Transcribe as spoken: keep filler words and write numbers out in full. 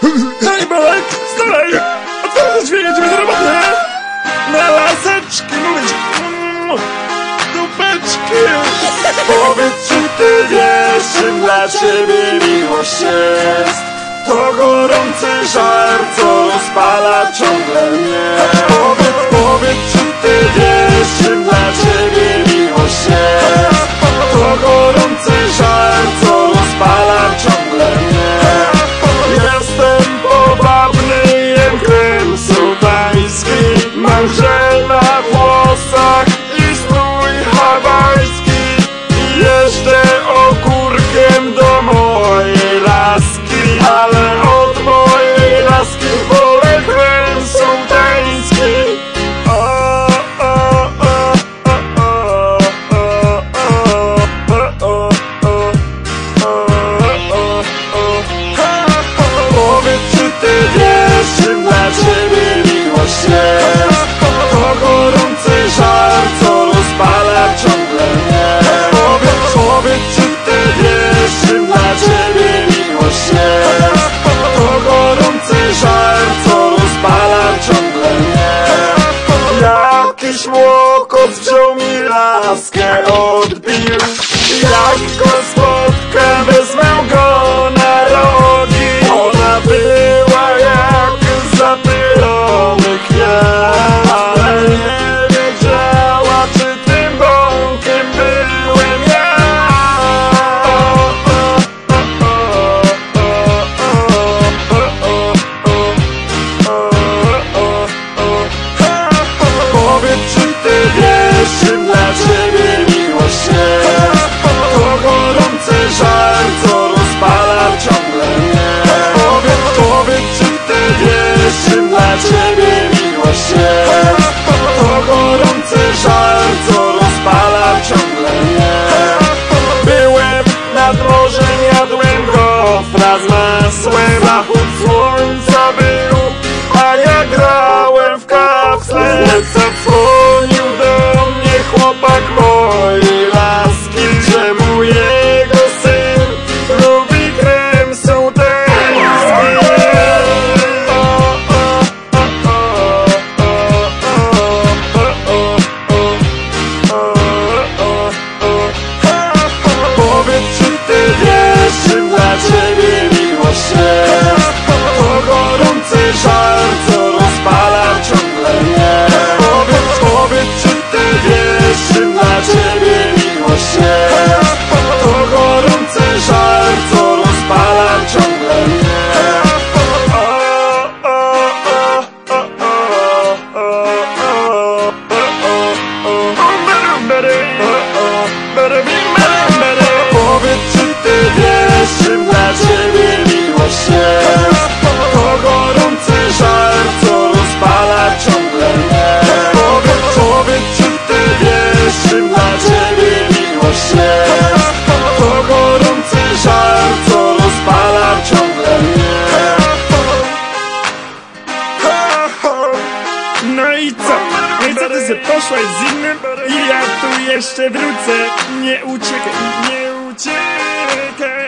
Hej Bolek, wstawaj! Otwarte drzwi, jedziemy do roboty! Na laseczki mówić! Dupeczki! Powiedz, czy ty wiesz, czym dla ciebie miłość jest? To gorący żar, co rozpala ciągle mnie. Powiedz, powiedz, czy ty wiesz, czym dla ciebie miłość jest? To gorący żar, co rozpala ciągle mnie. Jestem pobabny, jem krem sudański, mam żel na włosach i strój hawajski. Jeżdżę ogórkiem do mojej laski, ale od mojej laski wolę krem sudański. O, o, o, o, o, o, o, o, o. Powiedz, czy ty wiesz, czym dla ciebie miłość jest? To gorący żar, co rozpala ciągle mnie. Powiedz, powiedz, czy ty wiesz, czym dla ciebie miłość jest? To gorący żar, co rozpala ciągle mnie. Jakiś młokot wziął mi laskę, odbił. Jak go spotkam, wezmę go na rogi. Ona była jak zapylony kwiat, ale nie wiedziała, czy tym bąkiem byłem ja. O, o, o, o, o, o, o. Powiedz, czy ty wiesz, czym dla ciebie miłość jest? To gorący żar, co rozpala ciągle mnie. Powiedz, powiedz, czy ty wiesz, czym dla ciebie miłość jest? To gorący żar, co rozpala ciągle mnie. Byłem nad morzem, jadłem gofra z masłem. Zachód słońca był, a ja grałem w kapsle. Zadzwonił do mnie chłopak mojej laski, że mu jego syn lubi krem sudański. O, o, o, o, o, o, o. Powiedz, czy ty wiesz, czym dla ciebie miłość jest? To gorący żar, co rozpala ciągle mnie. Powiedz, powiedz, czy ty wiesz, czym dla ciebie miłość jest? To gorący żar, co rozpala ciągle mnie. O, o, o, o, o, o, o, Powiedz, czy ty wiesz, czym dla ciebie miłość jest? To gorący żar, co rozpala ciągle mnie. Powiedz, powiedz, czy ty wiesz, czym dla ciebie miłość jest? To gorący żar, co rozpala ciągle mnie. No i co? No i co ty se poszłaś z innym? I ja tu jeszcze wrócę. Nie uciekaj, nie uciekaj.